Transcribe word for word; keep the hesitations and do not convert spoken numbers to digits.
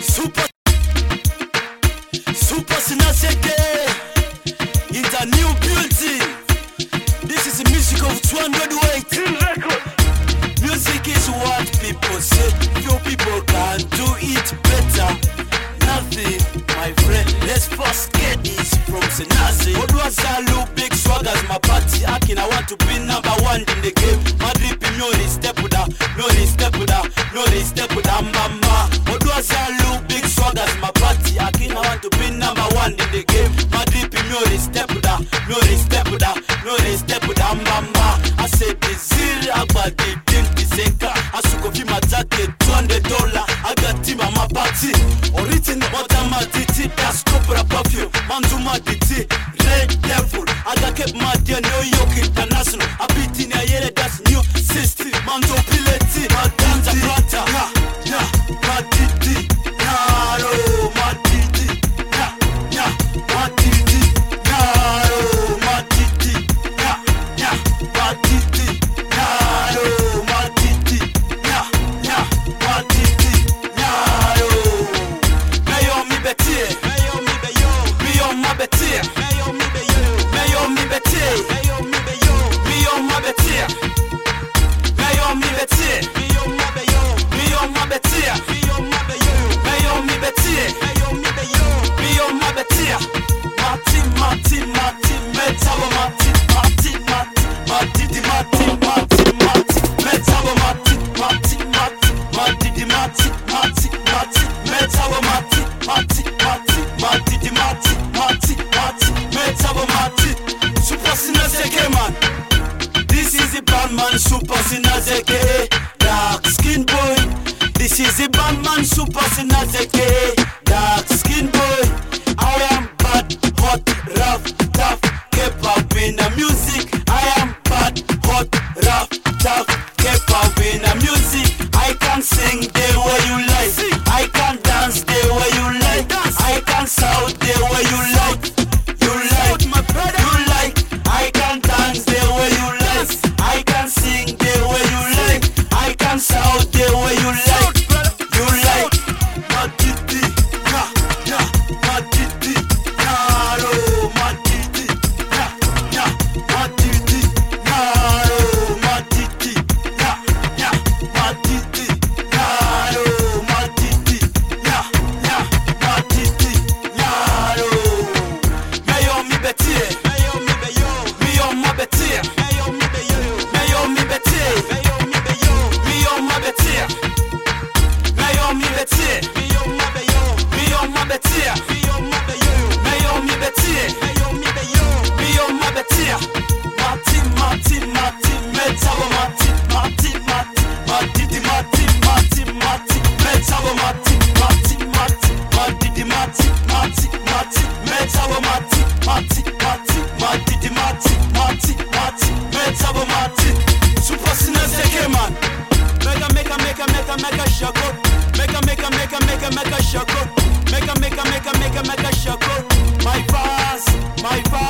Super, super Sinaseke in the new building. This is the music of two hundred weight. Music is what people say. Few people can do it better. Nothing, my friend. Let's first get this from Senazi. What was I look big swaggers my party? Akin, I want to be number one in the game. Madrid Pinori step with that, Nori step with that, Nori step with that, mama. What was I look big swaggers my party? Akin, I want to be number one in the game. Madrid Pinori step with that, Nori step with that, Nori step with that, mama. I said the zil about the dim diseka. I suko fi matake two hundred dollars. I got team on my party. Original Otama Diti, that's Cobra perfume. Manzuma Diti, Red Devil. I got kept my dear New York International. I beat in a year that's new system. Manzo Pileti, Madanza Plata. Ya, ma Diti, Naro, ma Diti. Ya, ya, ma Diti, Naro, ma Diti. Ya, ya, ma Diti, Naro, ma Diti. Ya, ya, ma Diti, Naro. Mayo mi betie, mayo mi beyo, miyo ma betie, mayo mi beyo, mayo mi betie, mayo mi beyo, miyo ma betie, mayo mi betie, miyo ma beyo, miyo ma betie, miyo ma beyo, mayo mi betie, mayo mi beyo, miyo ma betie. Mati mati mati metabo mati mati mati mati di mati mati mati metabo mati mati mati mati di mati mati mati metabo mati mati mati mati di mati mati mati metabo mati. Super Sinaseke man. This is the bandman Super Sinaseke, dark skin boy. This is the bandman Super Sinaseke, dark skin boy. I am bad, hot, rough, tough, keep up in the music. I am bad, hot, rough, tough, keep up in the music. I can sing the way you like, I can dance the way you like, I can shout the way you like, you like, my brother, you like. I can dance the way you like, I can sing the way you like, I can shout the way you like, you like. Ma Diti, ya, ya, ma Diti, Naro, ma Diti, ya, ya, ma Diti, Naro, ma Diti, ya, ya, ma Diti, Naro, ma Diti, ya, ya, ma Diti, Naro. Mayo mi betie, mayo mi beyo, miyo ma betie, mayo mi beyo, mayo mi betie, mayo mi beyo, miyo ma betie, mayo mi betie, miyo ma beyo, miyo ma betie, miyo ma beyo, mayo mi betie, mayo mi beyo, miyo ma betie. Mati mati mati metabo mati mati mati mati di mati mati mati metabo mati mati mati mati di mati mati mati metabo mati mati mati mati di mati mati mati metabo mati. Super Sinaseke man. Mega mega mega mega mega shako. Mega mega mega mega mega shako. Mega mega mega mega mega shako. My fast, my fast.